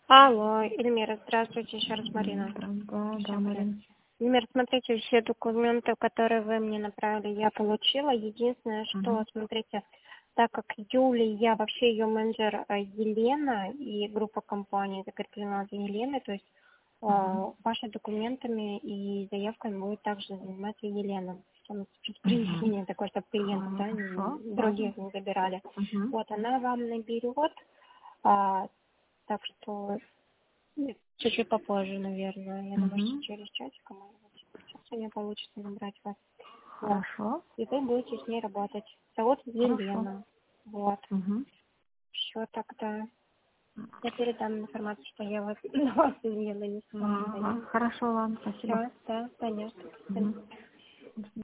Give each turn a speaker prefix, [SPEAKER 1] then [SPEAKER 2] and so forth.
[SPEAKER 1] Алло, Эльмира, здравствуйте, еще раз Марина.
[SPEAKER 2] Да,
[SPEAKER 1] Всем привет.
[SPEAKER 2] Марин.
[SPEAKER 1] Эльмира, смотрите, все документы, которые вы мне направили, я получила. Единственное, что,
[SPEAKER 2] Мгм.
[SPEAKER 1] смотрите, так как я вообще ее менеджер Елена, и группа компаний закреплена за Еленой, то есть
[SPEAKER 2] Мгм.
[SPEAKER 1] вашими документами и заявками будет также заниматься Елена. Там
[SPEAKER 2] Мгм.
[SPEAKER 1] принесение такое, чтобы клиентов, да,
[SPEAKER 2] Хорошо, ладно.
[SPEAKER 1] других не забирали.
[SPEAKER 2] Мгм.
[SPEAKER 1] Вот, она вам наберет, а, так что чуть-чуть попозже, наверное. Я думаю, что
[SPEAKER 2] Мгм.
[SPEAKER 1] через часик, может быть, сейчас у меня получится набрать вас. Вот.
[SPEAKER 2] Хорошо,
[SPEAKER 1] И вы будете с ней работать. Зовут
[SPEAKER 2] хорошо.
[SPEAKER 1] Елена. Вот.
[SPEAKER 2] Мгм.
[SPEAKER 1] Все тогда. Я передам информацию, что я вас, на вас Елена не смогу.
[SPEAKER 2] Ага. Хорошо, ладно, спасибо.
[SPEAKER 1] Все, да, понятно.
[SPEAKER 2] Мгм.